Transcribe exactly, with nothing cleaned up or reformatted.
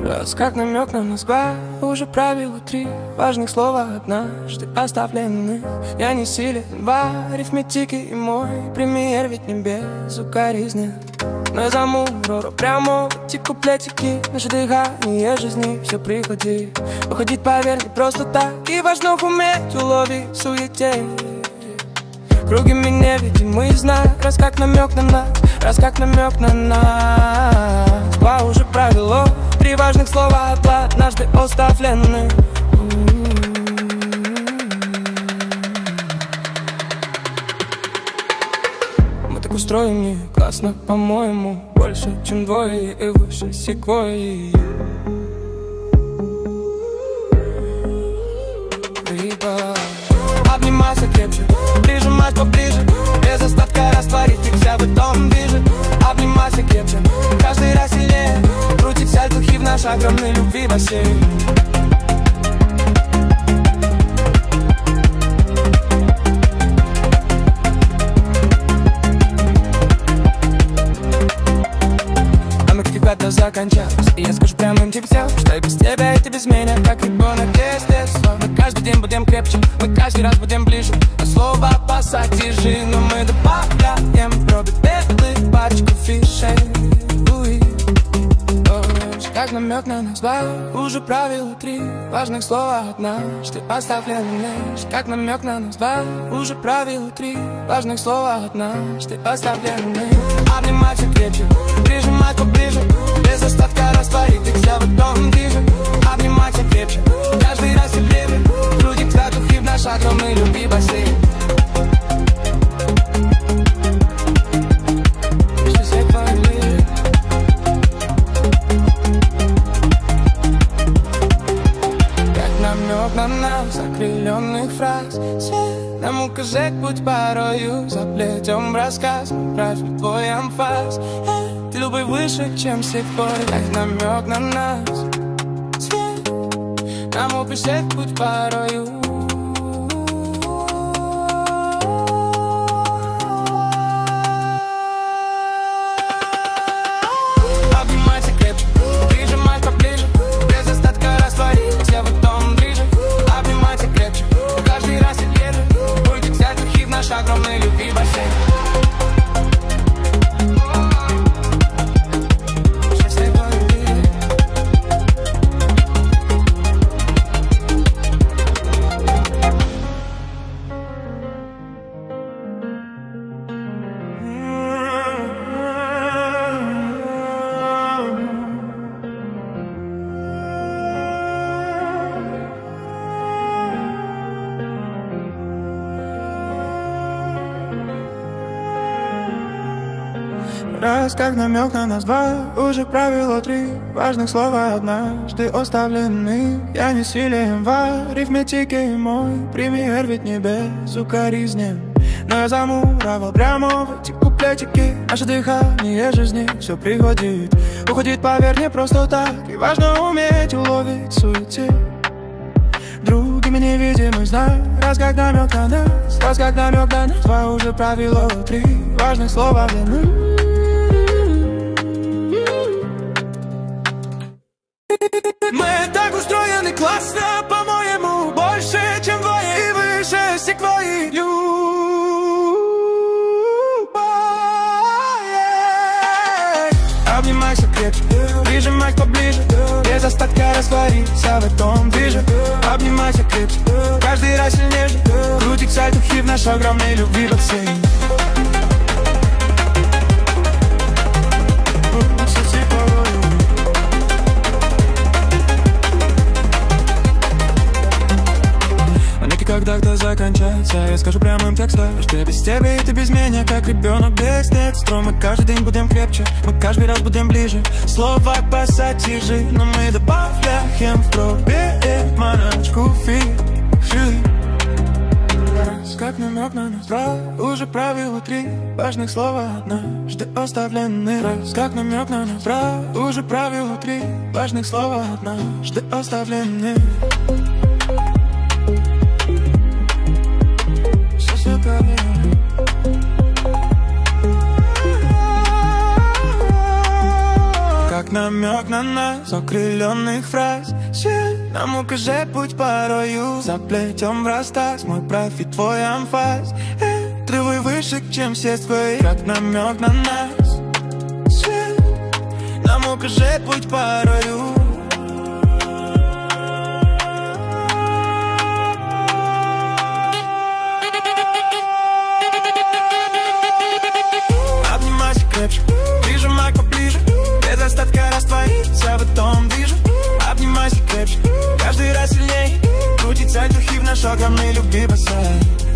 Раз как намек на нас два, уже правило три важных слова однажды оставлены. Я не силен в арифметике, и мой премьер ведь не безукоризнен. Но я замурору прямо в эти куплетики. Наше дыхание жизни все приходит. Уходить, поверь, не просто так. И важно уметь уловить в суете. Круги меня невидимые знак. Раз как намек на нас, раз как намек на нас. Два уже правило, три важных слова однажды оставлены. Мы так устроены, классно, по-моему. Больше, чем двое и выше секвойи. Обнимайся крепче, прижимать поближе. Без остатка растворить их вся в этом движе. Обнимайся крепче, каждый раз сильнее. Крутить сальтухи в наш огромный любви бассейн. А мы как когда закончились, и я скажу прямым тебе всем, что и без тебя, и ты без меня, как ребенок, естественно. Мы каждый день будем крепче, мы каждый раз будем ближе. А слово пассатижи, но мы добавляем пробы белых пачку фишей. Уи. Как намек на нас два, уже правило три важных слова однажды оставлены. Как намек на нас два, уже правило три важных слова однажды оставлены. Обнимайся крепче, прижимать поближе. Без остатка растворить их вся в одном движе. Обнимайся крепче, каждый раз сильнее. Крутить статухи в наш огромный любви бассейн. На нас окрыленных фраз свет нам укажет путь порою. Заплетем рассказ, правь твой амфаз. Ты любой выше, чем секвой. Как намек на нас свет нам укажет путь порою. Обнимайся крепче, прижимать поближе. Без остатка растворить все в этом движе. Обнимайся крепче, каждый раз сильнее. Будет взять духи в наш огромный любви бассейн. Раз как намек на нас два, уже правило три важных слова однажды оставлены. Я не силен в арифметике, мой премьер ведь не безукоризнен. Но я замуровал прямо в эти куплетики. Наше дыхание жизни все приходит. Уходит, поверь, не просто так. И важно уметь уловить в суете. Другими невидимый знак. Раз как намек на нас, раз как намек на нас. Два уже правило три важных слова длины. Мы так устроены классно, по-моему, больше, чем двое и выше секвойи. Обнимайся крепче, прижимать поближе. Без остатка раствориться в этом движе. Обнимайся крепче, каждый раз сильнее. Крутить сальтухи в наш огромный любви бассейн. Когда-то закончается, я скажу прямым текстом, что я без тебя и ты без меня, как ребенок без детства. Мы каждый день будем крепче, мы каждый раз будем ближе. Слово пассатижи, но мы добавляем в пробе маночку фиши. Раз как намек на нас два, уже правило три важных слова однажды оставлены. Раз как намек на нас два, уже правило три важных слова однажды оставлены. Как на намек на нас, окрыленных фраз. Свет нам укажет путь порою, заплетем в расстаз мой профит, твой амфас. Э, Тревой выше, чем все твои, как намек на нас. Свет нам укажет путь порою. Обнимайся крепче, прижимай поближе, без остатка растворить, вся в этом движет. Обнимайся крепче, каждый раз сильней, крутить сальтухи в наш огромный любви бассейн.